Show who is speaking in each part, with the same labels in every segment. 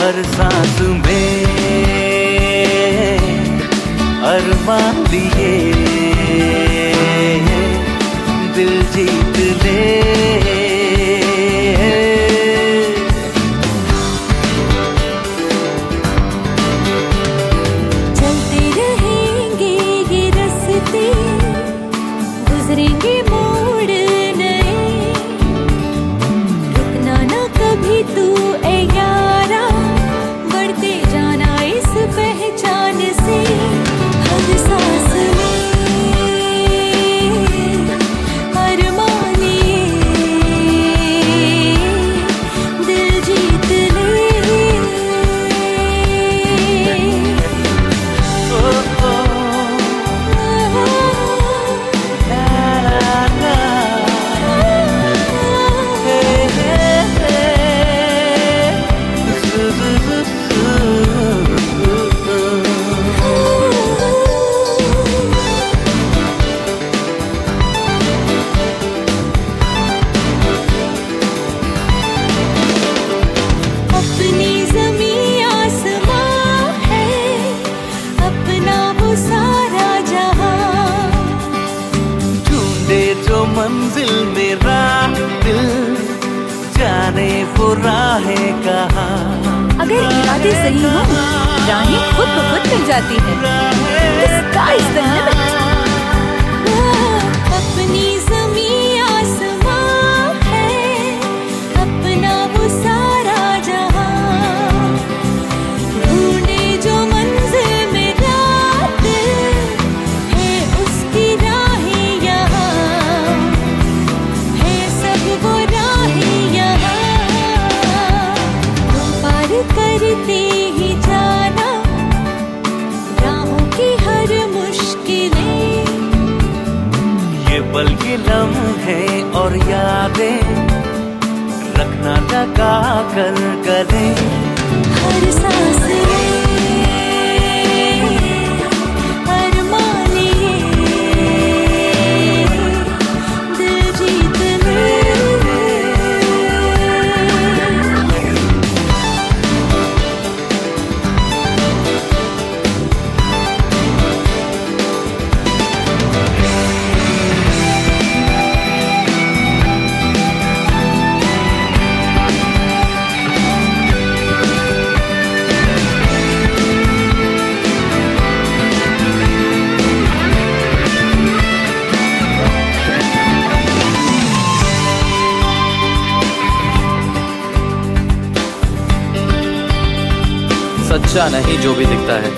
Speaker 1: हर सांस में अरमान लिए दिल जीत ले।
Speaker 2: चलते रहेंगे ये रास्ते, गुजरेंगे मोड़ नए, रुकना ना कभी तू ए यारा, बढ़ते जाना इस पहचान से। हर सांस में अरमान लिए दिल जीत ले। अपनी ज़मीं आसमां है, अपना वो सारा जहां,
Speaker 1: ढूंढे जो मंजिल मेरा दिल, जाने वो राहें कहाँ।
Speaker 2: अगर इरादे सही हो राहें खुद ब खुद मिल जाती है। The sky is the limit. अपनी ज़मीं आसमां है, अपना वो सारा जहां, ढूंढे जो मंजिल मेरा दिल, है उसकी राहें यहाँ, है सब वो राहें यहाँ, तुम पार करते ही जाना राहों की हर मुश्किलें।
Speaker 1: ये पल के लम्हे और यादें रखना लगा कर गले।
Speaker 2: हर सांस में अरमान लिए दिल जीत ले।
Speaker 3: सच्चा नहीं जो भी दिखता है,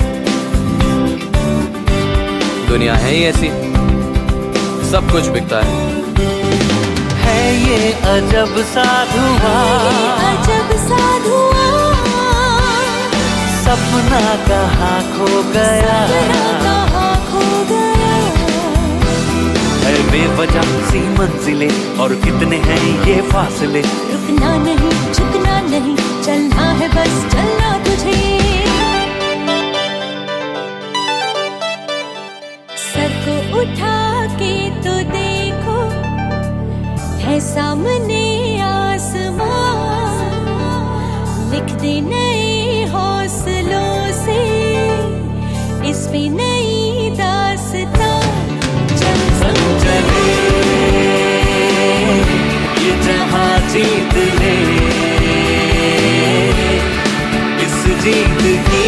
Speaker 3: दुनिया है ही ऐसी, सब कुछ बिकता
Speaker 1: है ये अजब सा धुआं,
Speaker 2: अजब सा धुआं,
Speaker 1: सपना कहाँ खो गया,
Speaker 2: कहाँ खो गया।
Speaker 1: है बेवजह सी मंजिलें और कितने हैं ये फासले।
Speaker 2: रुकना नहीं, झुकना नहीं, चलना है बस चलना तुझे। सर को उठा के तो देखो, है सामने आसमां, लिख दे नए हौसलों से इस पे नई दास्तां।
Speaker 1: चले ये जहां जीत ले, इस जीत की